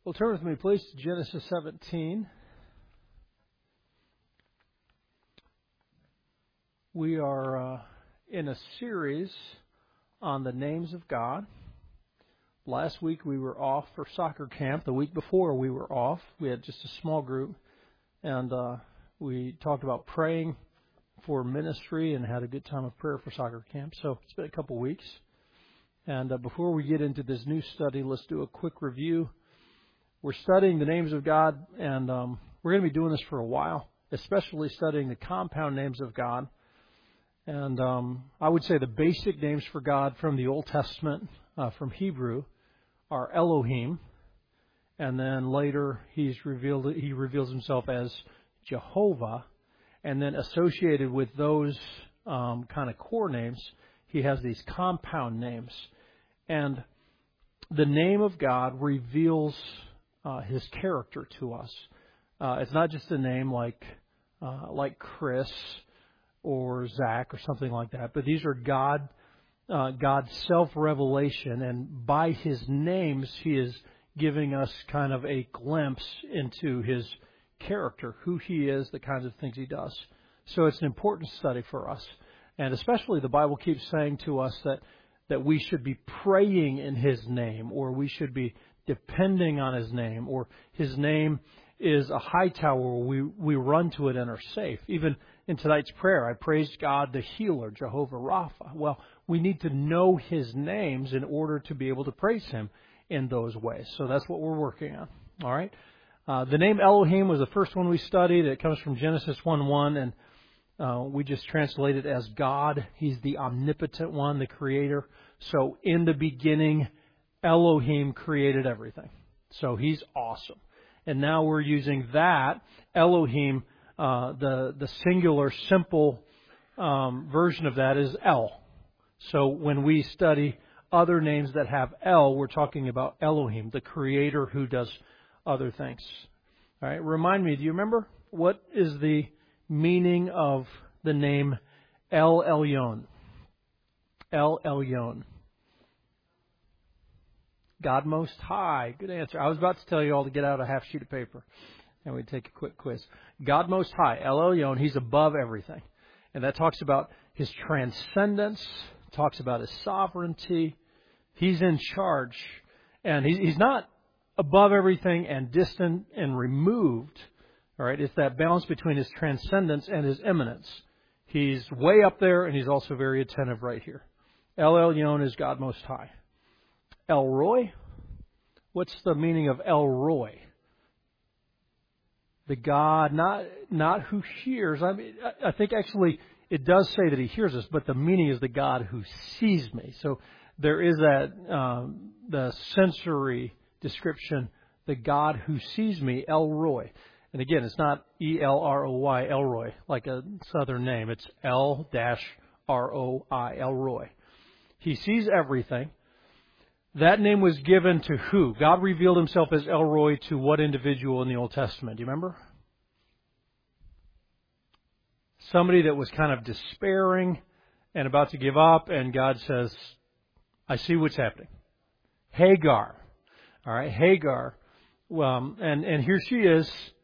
Well, turn with me, please, to Genesis 17. We are in a series on the names of God. Last week we were off for soccer camp. The week before we were off. We had just a small group, and we talked about praying for ministry and had a good time of prayer for soccer camp. So it's been a couple weeks. And before we get into this new study, let's do a quick review. We're studying the names of God, and we're going to be doing this for a while, especially studying the compound names of God. And I would say the basic names for God from the Old Testament, from Hebrew, are Elohim, and then later he reveals himself as Jehovah, and then associated with those kind of core names, he has these compound names. And the name of God reveals His character to us. It's not just a name like Chris or Zach or something like that, but these are God's self-revelation, and by His names, He is giving us kind of a glimpse into His character, who He is, the kinds of things He does. So it's an important study for us, and especially the Bible keeps saying to us that we should be praying in His name, or we should be depending on His name, or His name is a high tower where we run to it and are safe. Even in tonight's prayer, I praised God the healer, Jehovah Rapha. Well, we need to know His names in order to be able to praise Him in those ways. So that's what we're working on. All right. The name Elohim was the first one we studied. It comes from Genesis 1:1, and we just translate it as God. He's the omnipotent one, the creator. So in the beginning, Elohim created everything. So He's awesome. And now we're using that, Elohim, the singular, simple version of that is El. So when we study other names that have El, we're talking about Elohim, the creator who does other things. All right, remind me, do you remember what is the meaning of the name El Elyon? El Elyon. God Most High. Good answer. I was about to tell you all to get out a half sheet of paper and we'd take a quick quiz. God Most High, El Elyon, He's above everything. And that talks about His transcendence, talks about His sovereignty. He's in charge. And He's not above everything and distant and removed. All right, it's that balance between His transcendence and His immanence. He's way up there and He's also very attentive right here. El Elyon is God Most High. El Roy? What's the meaning of El Roy? The God, not who hears. I mean, I think actually it does say that He hears us, but the meaning is the God who sees me. So there is that the sensory description, the God who sees me, El Roy. And again, it's not E-L-R-O-Y, Elroy, like a southern name. It's L-R-O-I, El Roy. He sees everything. That name was given to who? God revealed Himself as El Roy to what individual in the Old Testament? Do you remember? Somebody that was kind of despairing and about to give up, and God says, I see what's happening. Hagar. All right, Hagar. Well, and here she is.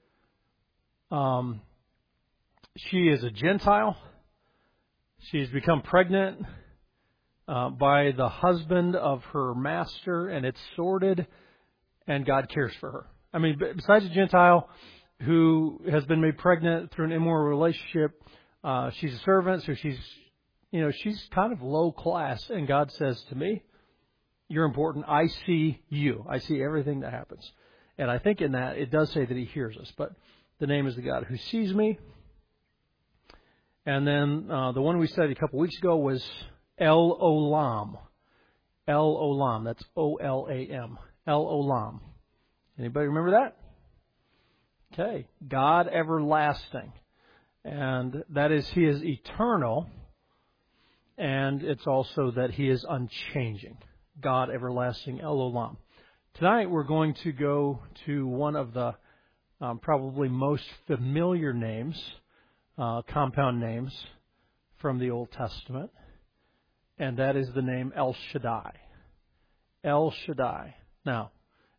She is a Gentile. She's become pregnant by the husband of her master, and it's sordid, and God cares for her. I mean, besides a Gentile who has been made pregnant through an immoral relationship, she's a servant, so she's kind of low class, and God says to me, you're important. I see you. I see everything that happens. And I think in that, it does say that He hears us, but the name is the God who sees me. And then the one we studied a couple weeks ago was El Olam. El Olam. That's O-L-A-M. El Olam. Anybody remember that? Okay. God everlasting. And that is, He is eternal. And it's also that He is unchanging. God everlasting, El Olam. Tonight we're going to go to one of the probably most familiar names, compound names from the Old Testament. And that is the name El Shaddai. El Shaddai. Now,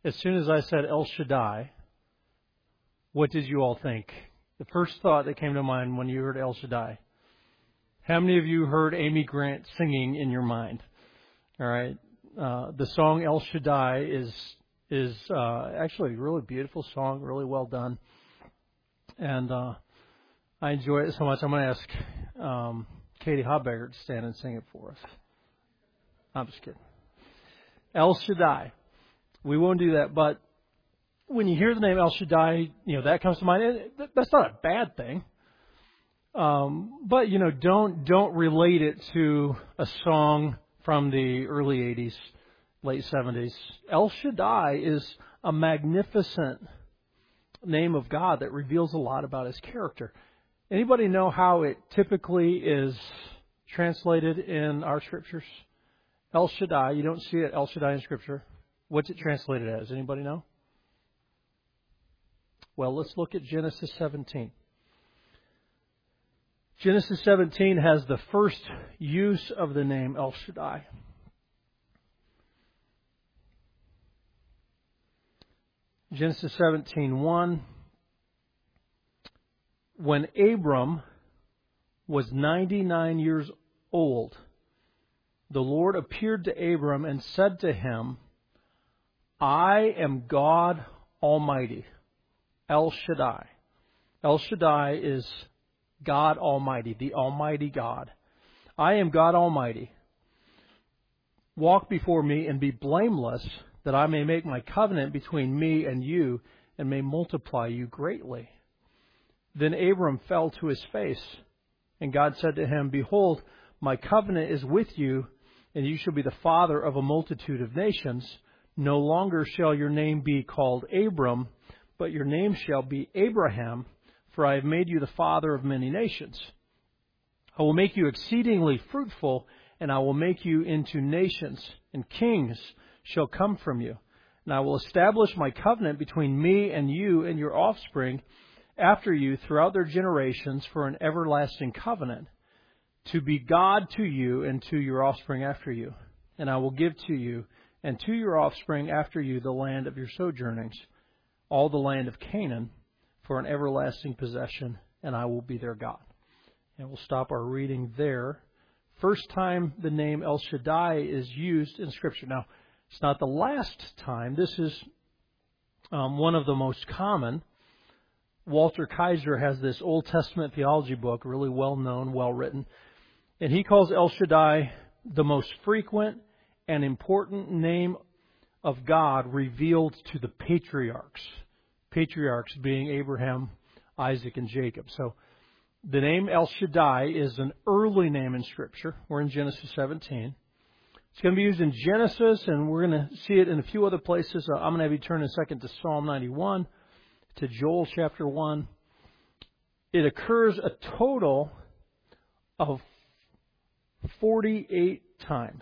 as soon as I said El Shaddai, what did you all think? The first thought that came to mind when you heard El Shaddai. How many of you heard Amy Grant singing in your mind? All right. The song El Shaddai is actually a really beautiful song, really well done. And I enjoy it so much. I'm going to ask Katie Hobbeggert to stand and sing it for us. I'm just kidding. El Shaddai. We won't do that, but when you hear the name El Shaddai, that comes to mind. That's not a bad thing. But don't relate it to a song from the early 80s, late 70s. El Shaddai is a magnificent name of God that reveals a lot about His character. Anybody know how it typically is translated in our scriptures? El Shaddai, you don't see it, El Shaddai in Scripture. What's it translated as? Anybody know? Well, let's look at Genesis 17. Genesis 17 has the first use of the name El Shaddai. Genesis 17:1. When Abram was 99 years old, the Lord appeared to Abram and said to him, I am God Almighty, El Shaddai. El Shaddai is God Almighty, the Almighty God. I am God Almighty. Walk before me and be blameless, that I may make my covenant between me and you and may multiply you greatly. Then Abram fell to his face, and God said to him, Behold, my covenant is with you, and you shall be the father of a multitude of nations. No longer shall your name be called Abram, but your name shall be Abraham, for I have made you the father of many nations. I will make you exceedingly fruitful, and I will make you into nations, and kings shall come from you. And I will establish my covenant between me and you and your offspring after you throughout their generations for an everlasting covenant, to be God to you and to your offspring after you. And I will give to you and to your offspring after you the land of your sojournings, all the land of Canaan, for an everlasting possession, and I will be their God. And we'll stop our reading there. First time the name El Shaddai is used in Scripture. Now, it's not the last time. This is one of the most common. Walter Kaiser has this Old Testament theology book, really well known, well written, and he calls El Shaddai the most frequent and important name of God revealed to the patriarchs. Patriarchs being Abraham, Isaac, and Jacob. So the name El Shaddai is an early name in Scripture. We're in Genesis 17. It's going to be used in Genesis, and we're going to see it in a few other places. I'm going to have you turn in a second to Psalm 91. To Joel chapter 1. It occurs a total of 48 times.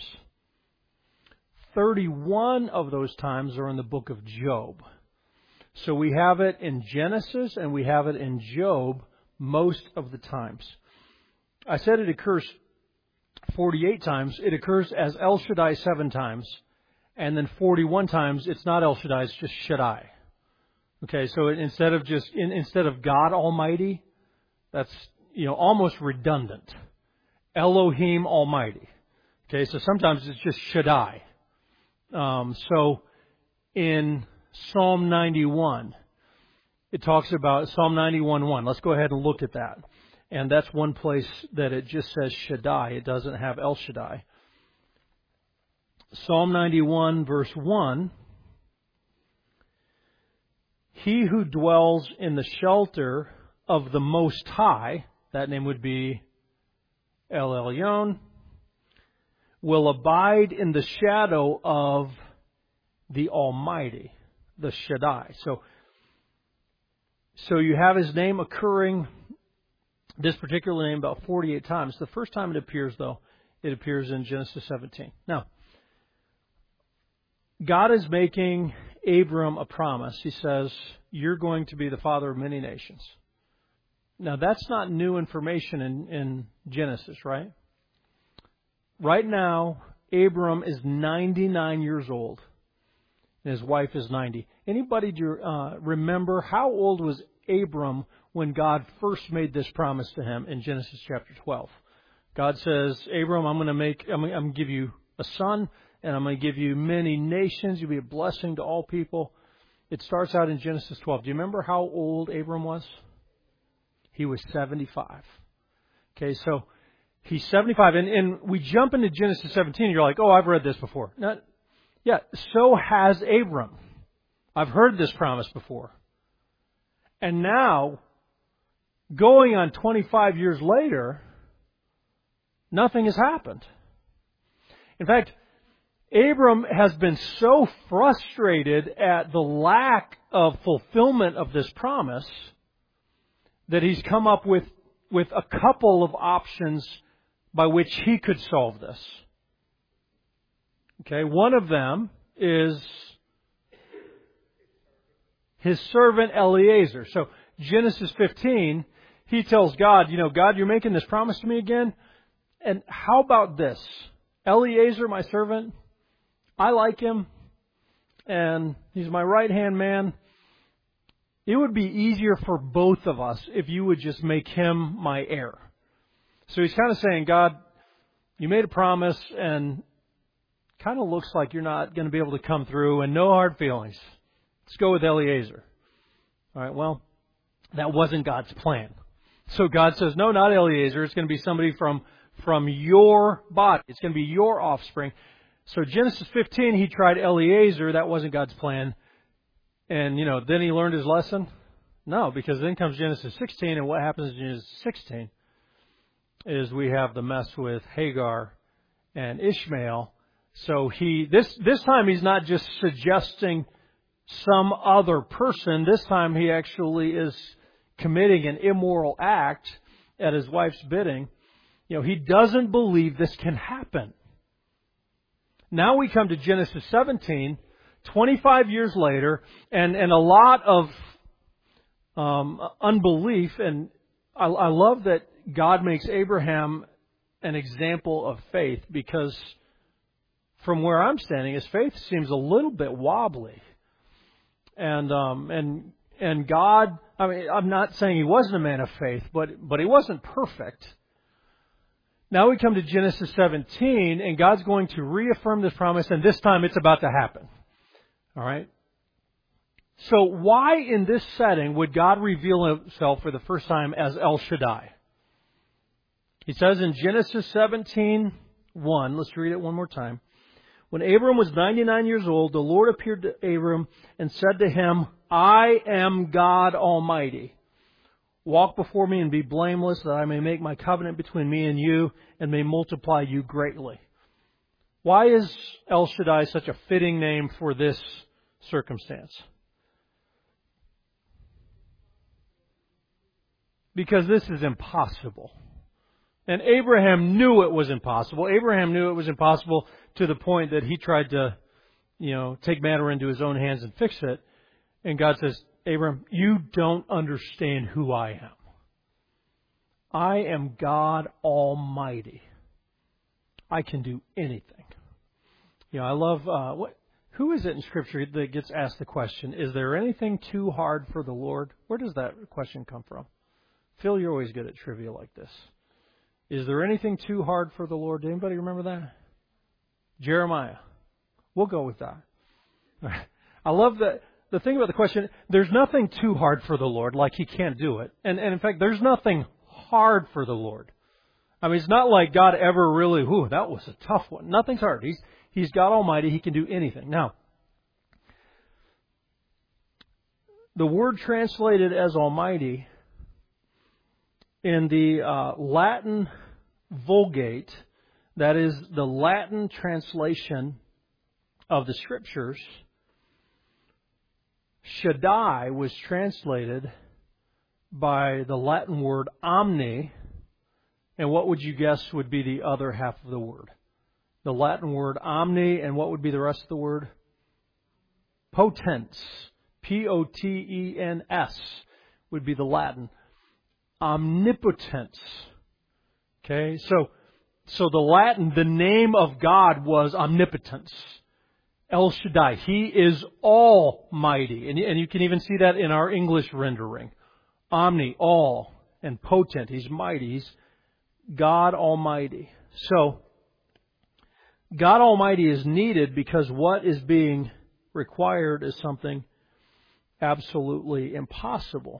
31 of those times are in the book of Job. So we have it in Genesis and we have it in Job most of the times. I said it occurs 48 times. It occurs as El Shaddai 7 times. And then 41 times, it's not El Shaddai, it's just Shaddai. Okay, so instead of God Almighty, that's almost redundant. Elohim Almighty. Okay, so sometimes it's just Shaddai. So in Psalm 91, it talks about Psalm 91:1. Let's go ahead and look at that. And that's one place that it just says Shaddai. It doesn't have El Shaddai. Psalm 91 verse 1. He who dwells in the shelter of the Most High, that name would be El Elyon, will abide in the shadow of the Almighty, the Shaddai. So you have His name occurring, this particular name, about 48 times. The first time it appears, though, it appears in Genesis 17. Now, God is making Abram a promise. He says, you're going to be the father of many nations. Now, that's not new information in Genesis, right? Right now, Abram is 99 years old. and his wife is 90. Anybody remember how old was Abram when God first made this promise to him in Genesis chapter 12? God says, Abram, I'm going to give you a son, and I'm going to give you many nations. You'll be a blessing to all people. It starts out in Genesis 12. Do you remember how old Abram was? He was 75. Okay, so he's 75. And we jump into Genesis 17, and you're like, oh, I've read this before. Now, yeah, so has Abram. I've heard this promise before. And now, going on 25 years later, nothing has happened. In fact, Abram has been so frustrated at the lack of fulfillment of this promise that he's come up with a couple of options by which he could solve this. Okay, one of them is his servant Eliezer. So Genesis 15, he tells God, God, you're making this promise to me again? And how about this? Eliezer, my servant, I like him, and he's my right-hand man. It would be easier for both of us if you would just make him my heir. So he's kind of saying, God, you made a promise, and kind of looks like you're not going to be able to come through, and no hard feelings. Let's go with Eliezer. All right, well, that wasn't God's plan. So God says, no, not Eliezer. It's going to be somebody from your body. It's going to be your offspring. So Genesis 15, he tried Eliezer. That wasn't God's plan. And, then he learned his lesson? No, because then comes Genesis 16, and what happens in Genesis 16 is we have the mess with Hagar and Ishmael. So this time he's not just suggesting some other person. This time he actually is committing an immoral act at his wife's bidding. He doesn't believe this can happen. Now we come to Genesis 17, 25 years later, and a lot of unbelief. And I love that God makes Abraham an example of faith, because from where I'm standing, his faith seems a little bit wobbly. And God, I'm not saying he wasn't a man of faith, but he wasn't perfect. Now we come to Genesis 17, and God's going to reaffirm this promise, and this time it's about to happen. All right? So why in this setting would God reveal himself for the first time as El Shaddai? He says in Genesis 17:1, let's read it one more time. When Abram was 99 years old, the Lord appeared to Abram and said to him, I am God Almighty. Walk before me and be blameless, that I may make my covenant between me and you and may multiply you greatly. Why is El Shaddai such a fitting name for this circumstance? Because this is impossible. And Abraham knew it was impossible. Abraham knew it was impossible to the point that he tried to, take matter into his own hands and fix it. And God says, Abraham, you don't understand who I am. I am God Almighty. I can do anything. I love, who is it in Scripture that gets asked the question, is there anything too hard for the Lord? Where does that question come from? Phil, you're always good at trivia like this. Is there anything too hard for the Lord? Did anybody remember that? Jeremiah. We'll go with that. I love that. The thing about the question, there's nothing too hard for the Lord, like He can't do it. And in fact, there's nothing hard for the Lord. It's not like God ever really, that was a tough one. Nothing's hard. He's God Almighty. He can do anything. Now, the word translated as Almighty in the Latin Vulgate, that is the Latin translation of the Scriptures, Shaddai was translated by the Latin word omni, and what would you guess would be the other half of the word? The Latin word omni, and what would be the rest of the word? Potens. Potens would be the Latin. Omnipotence. Okay, so the Latin, the name of God was omnipotence. El Shaddai. He is almighty. And you can even see that in our English rendering. Omni, all, and potent. He's mighty. He's God Almighty. So, God Almighty is needed because what is being required is something absolutely impossible.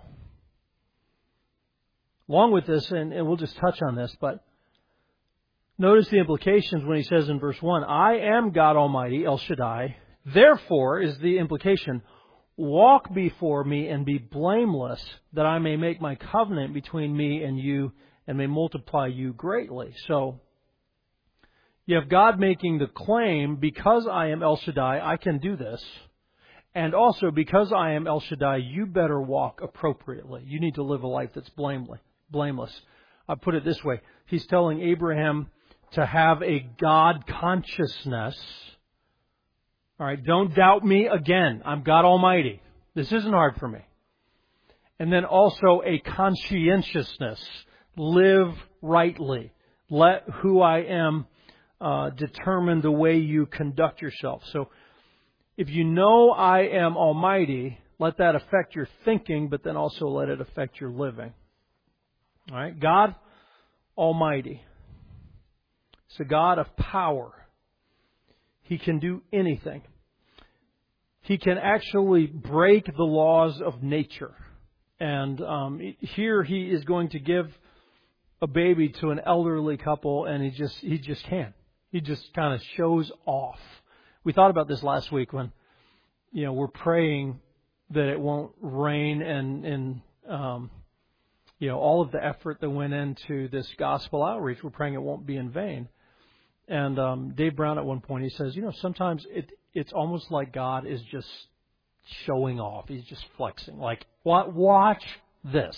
Along with this, and we'll just touch on this, but notice the implications when he says in verse 1, I am God Almighty, El Shaddai. Therefore is the implication, walk before me and be blameless, that I may make my covenant between me and you and may multiply you greatly. So, you have God making the claim, because I am El Shaddai, I can do this. And also, because I am El Shaddai, you better walk appropriately. You need to live a life that's blameless. I put it this way. He's telling Abraham to have a God consciousness. All right, don't doubt me again. I'm God Almighty. This isn't hard for me. And then also a conscientiousness. Live rightly. Let who I am determine the way you conduct yourself. So, if you know I am Almighty, let that affect your thinking, but then also let it affect your living. All right? God Almighty. It's a God of power. He can do anything. He can actually break the laws of nature. And here he is going to give a baby to an elderly couple, and he just can't. He just kind of shows off. We thought about this last week when, we're praying that it won't rain and all of the effort that went into this gospel outreach, we're praying it won't be in vain. And Dave Brown at one point, he says, sometimes it's almost like God is just showing off. He's just flexing. Like, watch this.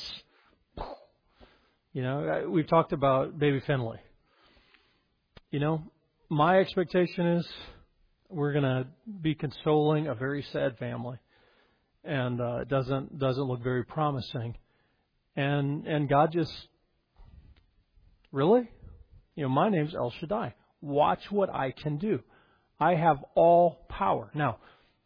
We've talked about baby Finley. My expectation is we're going to be consoling a very sad family, and it doesn't look very promising. And God just, really? My name's El Shaddai. Watch what I can do. I have all power. Now,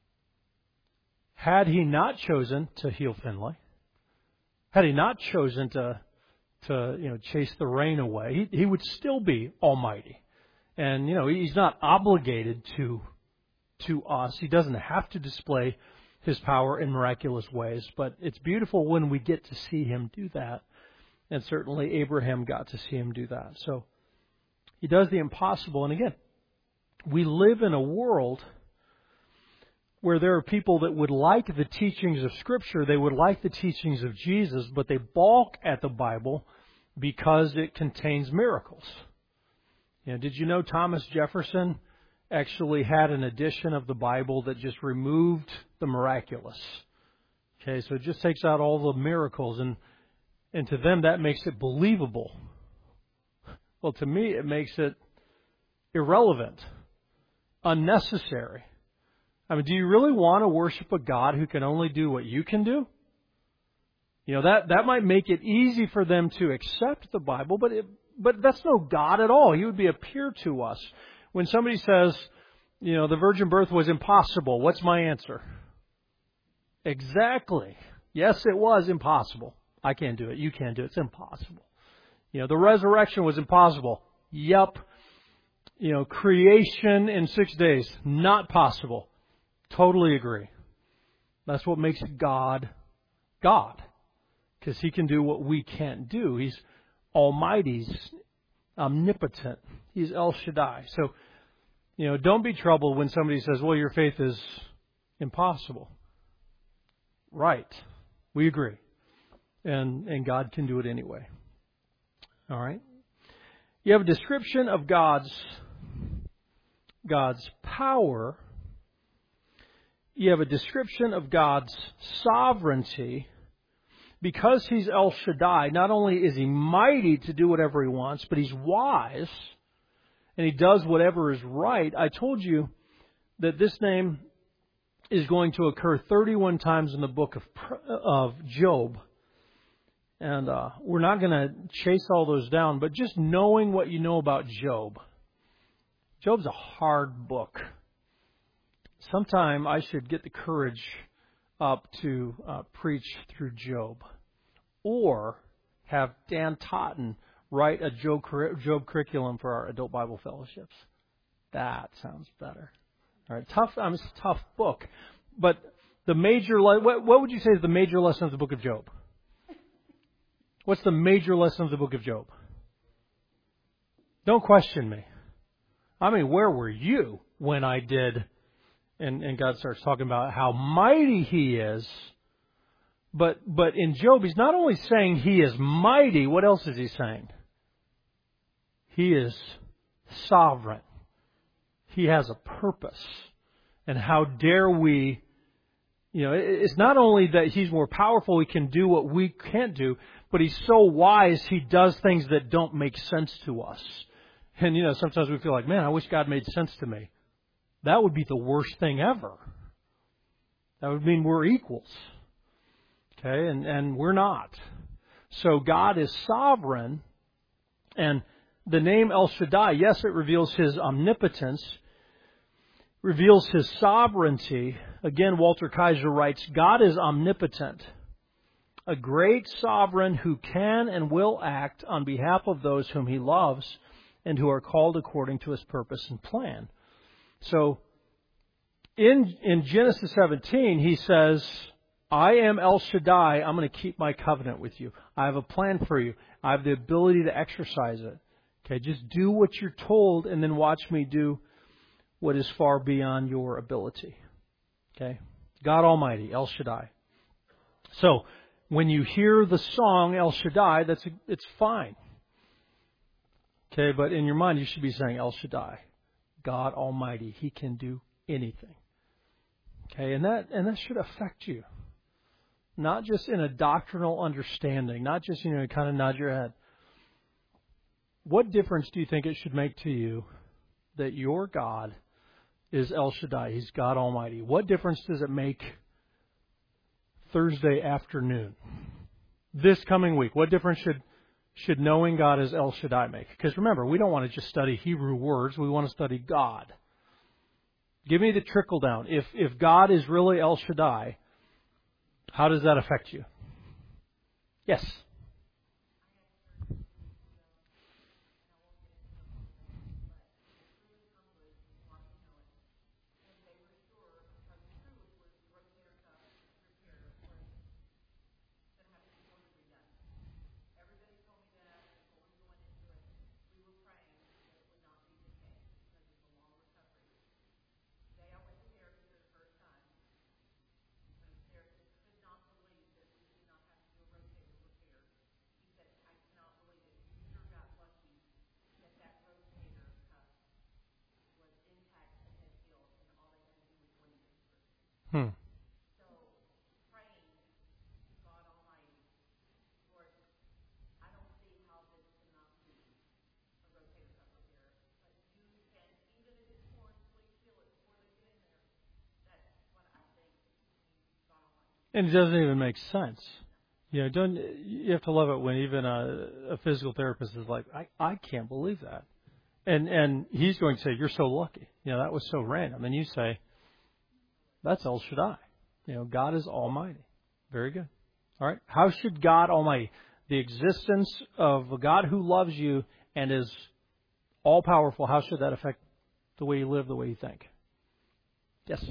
had he not chosen to heal Finley, had he not chosen to chase the rain away, he would still be almighty. And, he's not obligated to us. He doesn't have to display his power in miraculous ways. But it's beautiful when we get to see him do that. And certainly Abraham got to see him do that. So he does the impossible. And again, we live in a world where there are people that would like the teachings of Scripture, they would like the teachings of Jesus, but they balk at the Bible because it contains miracles. Did you know Thomas Jefferson actually had an edition of the Bible that just removed the miraculous? Okay, so it just takes out all the miracles, and to them that makes it believable. Well, to me it makes it irrelevant, unnecessary. I mean, do you really want to worship a God who can only do what you can do? That might make it easy for them to accept the Bible, but that's no God at all. He would be a peer to us. When somebody says, the virgin birth was impossible, what's my answer? Exactly. Yes, it was impossible. I can't do it. You can't do it. It's impossible. The resurrection was impossible. Yep. Creation in 6 days, not possible. Totally agree. That's what makes God God. Because He can do what we can't do. He's almighty. He's omnipotent. He's El Shaddai. So, don't be troubled when somebody says, well, your faith is impossible. Right. We agree. And God can do it anyway. All right. You have a description of God's power. You have a description of God's sovereignty. Because He's El Shaddai, not only is He mighty to do whatever He wants, but He's wise, and He does whatever is right. I told you that this name is going to occur 31 times in the book of Job. And we're not going to chase all those down, but just knowing what you know about Job. Job's a hard book. sometime I should get the courage up to preach through Job, or have Dan Totten write a Job curriculum for our adult Bible fellowships. That sounds better. All right, it's a tough book, but the major what would you say is the major lesson of the book of Job? What's the major lesson of the book of Job? Don't question me. I mean, where were you when I did? And God starts talking about how mighty He is. But in Job, He's not only saying He is mighty. What else is He saying? He is sovereign. He has a purpose. And how dare we, it's not only that He's more powerful, He can do what we can't do, but He's so wise, He does things that don't make sense to us. And, sometimes we feel like, man, I wish God made sense to me. That would be the worst thing ever. That would mean we're equals. Okay, and we're not. So God is sovereign, and the name El Shaddai, yes, it reveals His omnipotence, reveals His sovereignty. Again, Walter Kaiser writes, God is omnipotent, a great sovereign who can and will act on behalf of those whom He loves and who are called according to His purpose and plan. So, in Genesis 17, He says, I am El Shaddai. I'm going to keep my covenant with you. I have a plan for you. I have the ability to exercise it. Okay, just do what you're told and then watch me do what is far beyond your ability. Okay, God Almighty, El Shaddai. So, when you hear the song El Shaddai, it's fine. Okay, but in your mind you should be saying El Shaddai. God Almighty, He can do anything. Okay, and that should affect you. Not just in a doctrinal understanding, not just, kind of nod your head. What difference do you think it should make to you that your God is El Shaddai? He's God Almighty. What difference does it make Thursday afternoon? This coming week, what difference should knowing God as El Shaddai make? Because remember, we don't want to just study Hebrew words. We want to study God. Give me the trickle down. If God is really El Shaddai, how does that affect you? Yes. And it doesn't even make sense. You have to love it when even a physical therapist is like, I can't believe that. And he's going to say, you're so lucky. That was so random. And you say, that's El Shaddai. God is Almighty. Very good. All right. How should God Almighty, the existence of a God who loves you and is all powerful, how should that affect the way you live, the way you think? Yes.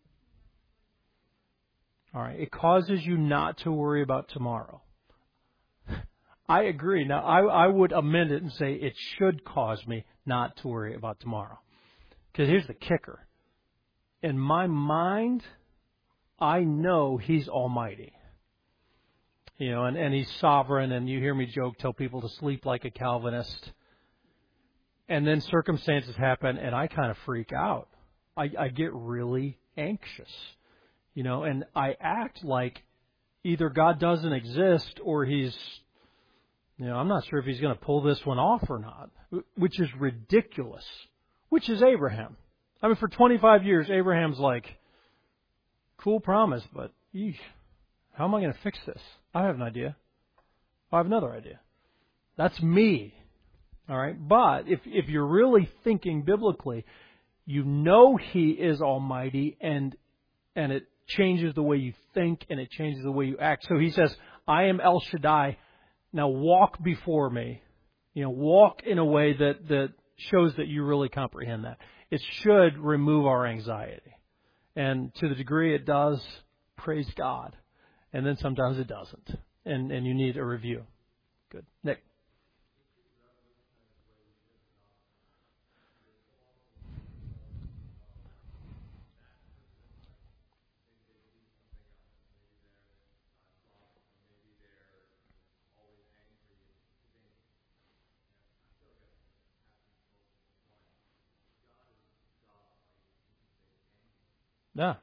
All right. It causes you not to worry about tomorrow. I agree. Now, I would amend it and say it should cause me not to worry about tomorrow. Because here's the kicker. In my mind, I know He's Almighty. And He's sovereign, and you hear me tell people to sleep like a Calvinist. And then circumstances happen, and I kind of freak out. I get really anxious. And I act like either God doesn't exist or He's, I'm not sure if He's going to pull this one off or not, which is ridiculous, which is Abraham. I mean, for 25 years, Abraham's like, cool promise, but how am I going to fix this? I have an idea. I have another idea. That's me. All right. But if you're really thinking biblically, You know He is almighty, and it changes the way you think, and it changes the way you act. So He says, I am El Shaddai. Now walk before me. Walk in a way that shows that you really comprehend that. It should remove our anxiety. And to the degree it does, praise God. And then sometimes it doesn't. And you need a review. Good. Nick. Yeah.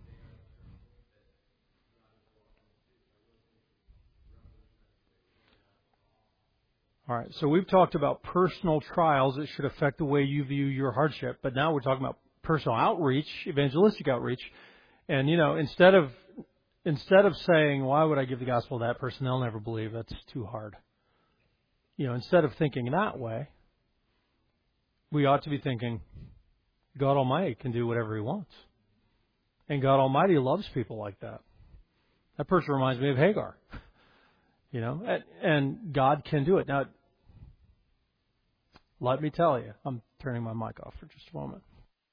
All right. So we've talked about personal trials that should affect the way you view your hardship. But now we're talking about personal outreach, evangelistic outreach. And, instead of saying, why would I give the gospel to that person? They'll never believe. That's too hard. Instead of thinking that way, we ought to be thinking, God Almighty can do whatever He wants. And God Almighty loves people like that. That person reminds me of Hagar. And God can do it. Now, let me tell you, I'm turning my mic off for just a moment.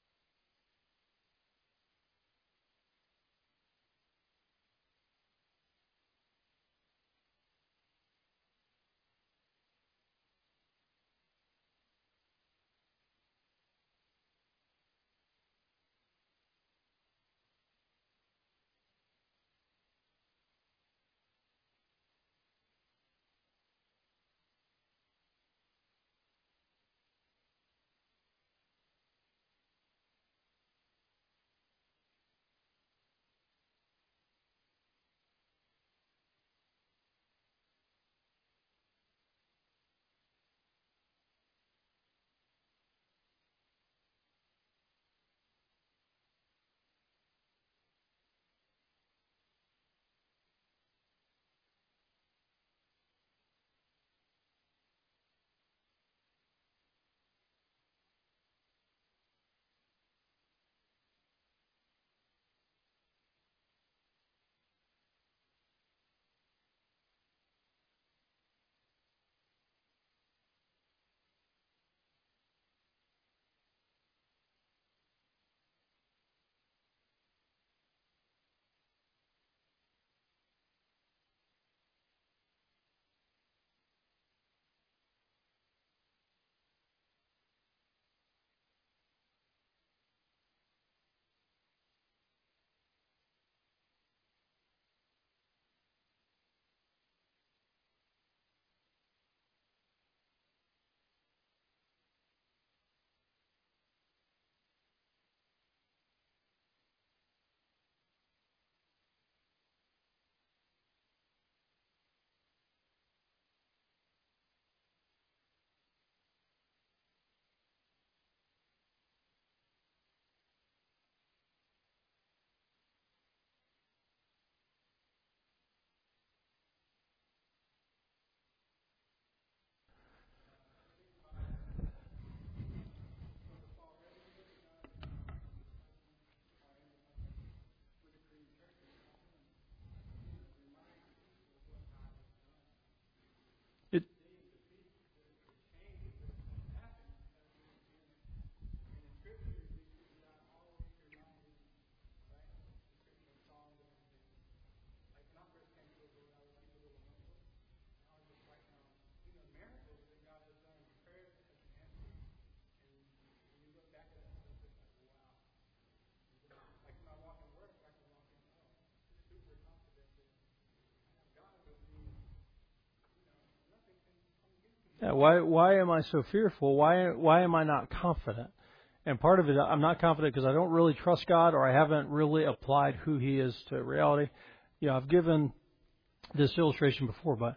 Yeah, why am I so fearful? Why am I not confident? And part of it, I'm not confident because I don't really trust God, or I haven't really applied who He is to reality. I've given this illustration before, but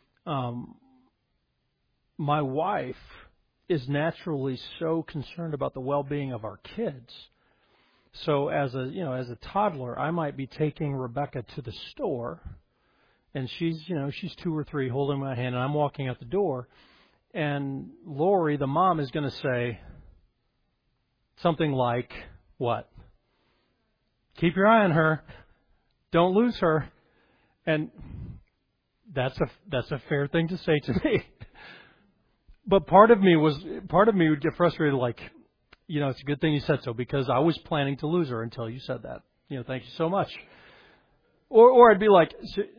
my wife is naturally so concerned about the well-being of our kids. So as a toddler, I might be taking Rebecca to the store, and she's 2 or 3 holding my hand, and I'm walking out the door, and Lori, the mom, is going to say, Something like what? Keep your eye on her. Don't lose her. And that's a fair thing to say to me. But part of me would get frustrated, like, it's a good thing you said so, because I was planning to lose her until you said that. Thank you so much. Or I'd be like,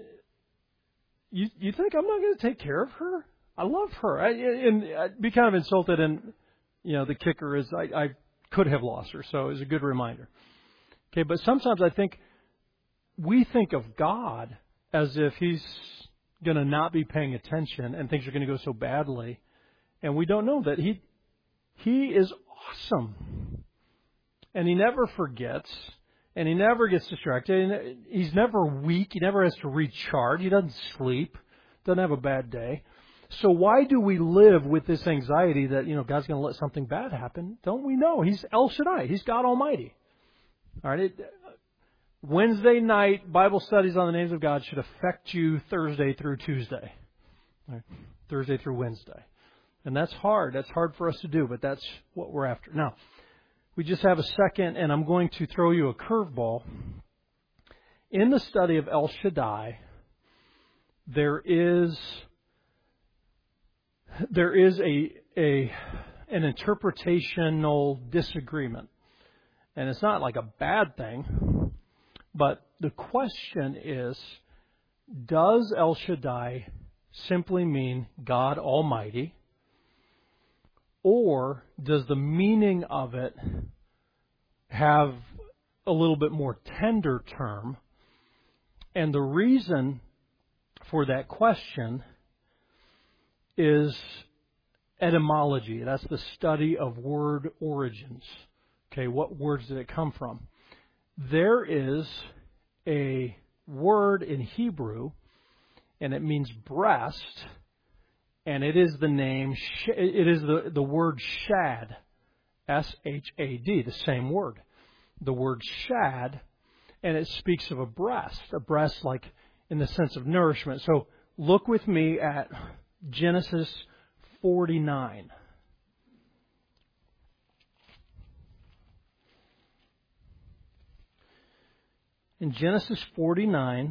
you think I'm not going to take care of her? I love her. And I'd be kind of insulted, and the kicker is I could have lost her, so it was a good reminder. Okay, but sometimes I think we think of God as if He's going to not be paying attention and things are going to go so badly, and we don't know that He is awesome, and He never forgets, and He never gets distracted, and He's never weak. He never has to recharge. He doesn't sleep, doesn't have a bad day. So why do we live with this anxiety that, God's going to let something bad happen? Don't we know? He's El Shaddai. He's God Almighty. All right. Wednesday night Bible studies on the names of God should affect you Thursday through Tuesday. All right. Thursday through Wednesday. And that's hard. That's hard for us to do, but that's what we're after. Now, we just have a second, and I'm going to throw you a curveball. In the study of El Shaddai, there is an interpretational disagreement. And it's not like a bad thing, but the question is, does El Shaddai simply mean God Almighty? Or does the meaning of it have a little bit more tender term? And the reason for that question is etymology. That's the study of word origins. Okay, what words did it come from? There is a word in Hebrew, and it means breast, and it is the word shad, S-H-A-D, the same word. The word shad, and it speaks of a breast like in the sense of nourishment. So look with me at Genesis 49. In Genesis 49,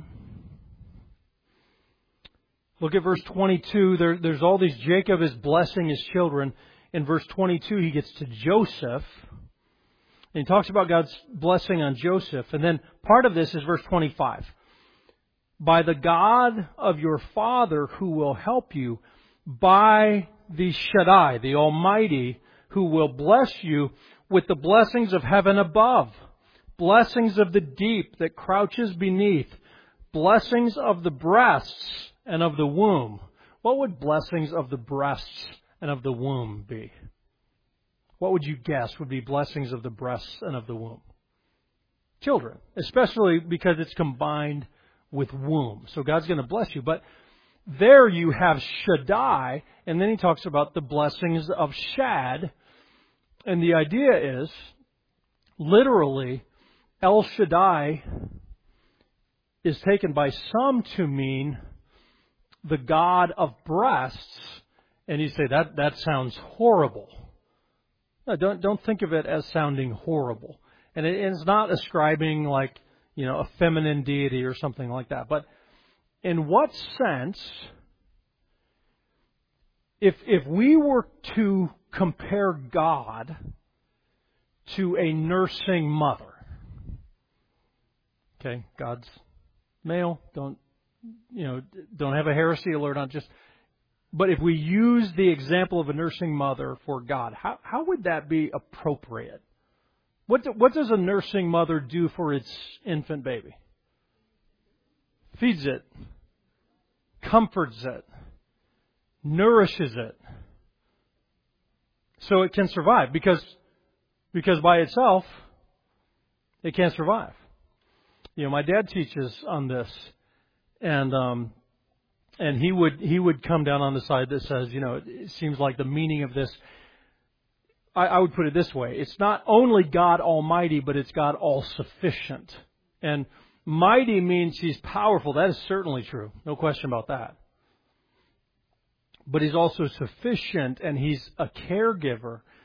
look at verse 22. There's all these, Jacob is blessing his children. In verse 22, he gets to Joseph. And he talks about God's blessing on Joseph. And then part of this is verse 25. By the God of your father who will help you, by the Shaddai, the Almighty, who will bless you with the blessings of heaven above, blessings of the deep that crouches beneath, blessings of the breasts and of the womb. What would blessings of the breasts and of the womb be? What would you guess would be blessings of the breasts and of the womb? Children, especially because it's combined with womb. So God's going to bless you. But there you have Shaddai, and then he talks about the blessings of Shad. And the idea is, literally, El Shaddai is taken by some to mean the God of breasts. And you say, that sounds horrible. No, don't think of it as sounding horrible. And it's not ascribing like, a feminine deity or something like that. But in what sense, if we were to compare God to a nursing mother, okay, God's male, don't have a heresy alert on just. But if we use the example of a nursing mother for God, how would that be appropriate? What does a nursing mother do for its infant baby? Feeds it, comforts it, nourishes it, so it can survive. Because by itself, it can't survive. My dad teaches on this, and he would come down on the side that says, it seems like the meaning of this. I would put it this way. It's not only God Almighty, but it's God all-sufficient. And mighty means He's powerful. That is certainly true. No question about that. But He's also sufficient, and He's a caregiver.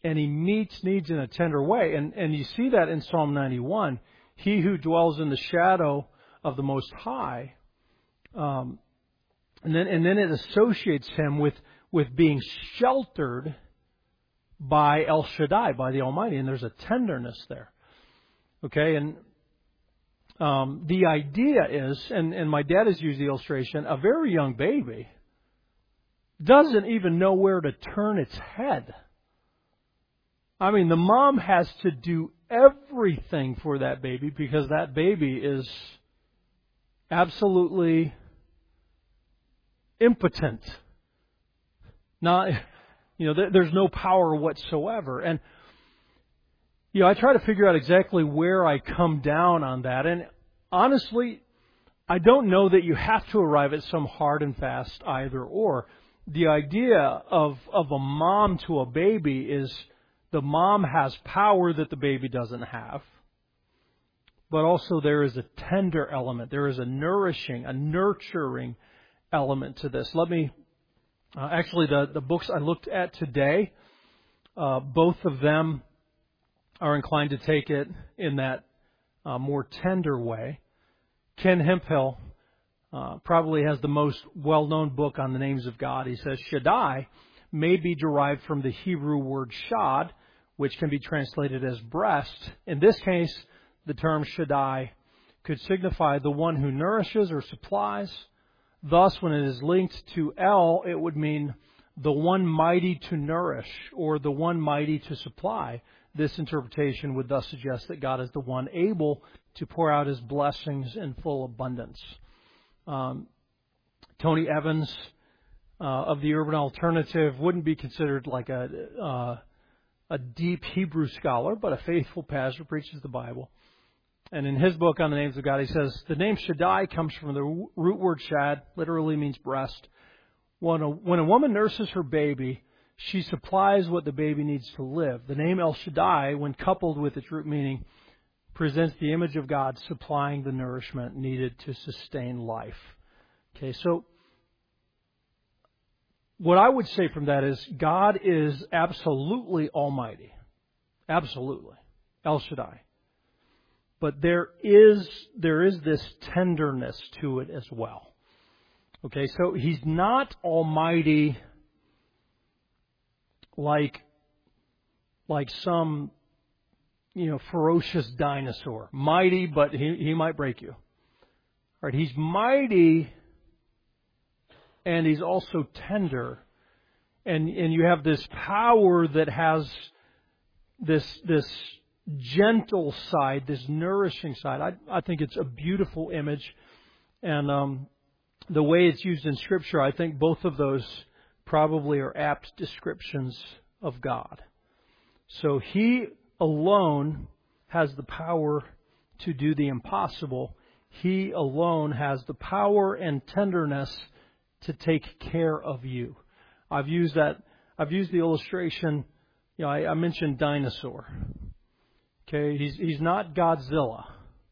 and He meets needs in a tender way. And you see that in Psalm 91. He who dwells in the shadow of the Most High, and then it associates him with being sheltered by El Shaddai, by the Almighty, and there's a tenderness there. Okay, and the idea is, and my dad has used the illustration, a very young baby doesn't even know where to turn its head. I mean, the mom has to do everything for that baby because that baby is absolutely impotent. Not, there's no power whatsoever. And, I try to figure out exactly where I come down on that. And honestly, I don't know that you have to arrive at some hard and fast either or. The idea of a mom to a baby is the mom has power that the baby doesn't have. But also there is a tender element. There is a nourishing, a nurturing element to this. Let me, actually the books I looked at today, both of them are inclined to take it in that more tender way. Ken Hemphill probably has the most well-known book on the names of God. He says Shaddai may be derived from the Hebrew word shad, which can be translated as breast. In this case, the term Shaddai could signify the one who nourishes or supplies. Thus, when it is linked to El, it would mean the one mighty to nourish or the one mighty to supply. This interpretation would thus suggest that God is the one able to pour out His blessings in full abundance. Tony Evans of the Urban Alternative wouldn't be considered like a deep Hebrew scholar, but a faithful pastor, preaches the Bible. And in his book on the names of God, he says, the name Shaddai comes from the root word shad, literally means breast. When a woman nurses her baby, she supplies what the baby needs to live. The name El Shaddai, when coupled with its root meaning, presents the image of God supplying the nourishment needed to sustain life. Okay, so what I would say from that is God is absolutely almighty. Absolutely. El Shaddai. But there is this tenderness to it as well. Okay, so He's not almighty like some ferocious dinosaur. Mighty, but he might break you. Right? He's mighty, and He's also tender. And you have this power that has this gentle side, this nourishing side. I think it's a beautiful image. And the way it's used in Scripture, I think both of those probably are apt descriptions of God. So He alone has the power to do the impossible. He alone has the power and tenderness to take care of you. I've used the illustration, I mentioned dinosaur. Okay, he's not Godzilla.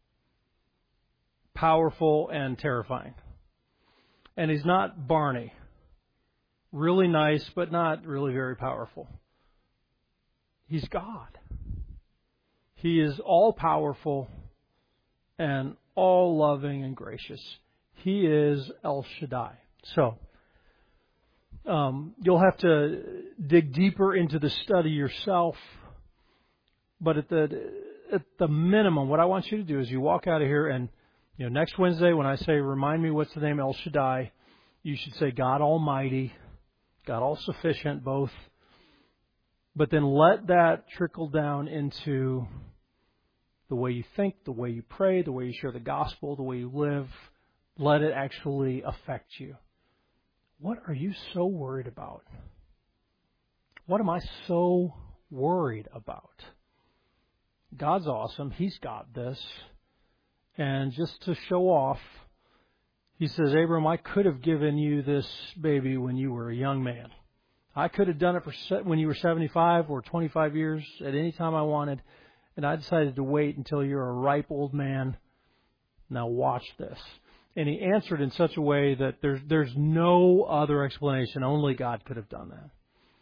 Powerful and terrifying. And He's not Barney. Really nice, but not really very powerful. He's God. He is all powerful and all loving and gracious. He is El Shaddai. So, you'll have to dig deeper into the study yourself. But at the minimum, what I want you to do is you walk out of here and, next Wednesday when I say, remind me what's the name El Shaddai, you should say God Almighty, God All Sufficient, both. But then let that trickle down into the way you think, the way you pray, the way you share the gospel, the way you live. Let it actually affect you. What are you so worried about? What am I so worried about? God's awesome. He's got this. And just to show off, He says, Abram, I could have given you this baby when you were a young man. I could have done it when you were 75 or 25 years at any time I wanted. And I decided to wait until you're a ripe old man. Now watch this. And He answered in such a way that there's no other explanation. Only God could have done that.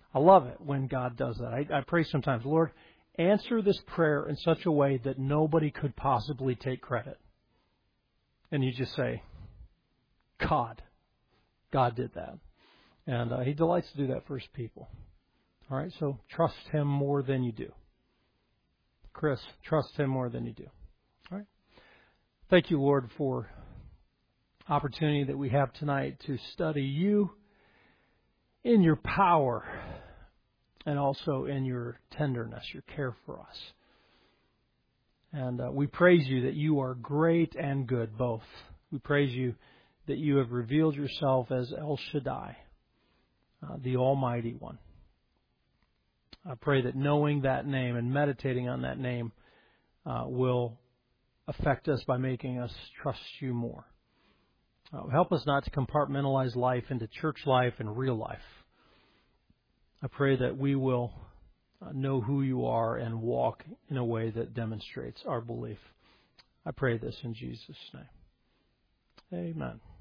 I love it when God does that. I pray sometimes, Lord, answer this prayer in such a way that nobody could possibly take credit. And you just say, God did that. And He delights to do that for His people. All right, so trust Him more than you do. Chris, trust Him more than you do. All right. Thank you, Lord, for opportunity that we have tonight to study You in Your power and also in Your tenderness, Your care for us. And we praise You that You are great and good, both. We praise You that You have revealed Yourself as El Shaddai, the Almighty One. I pray that knowing that name and meditating on that name will affect us by making us trust You more. Help us not to compartmentalize life into church life and real life. I pray that we will know who You are and walk in a way that demonstrates our belief. I pray this in Jesus' name. Amen.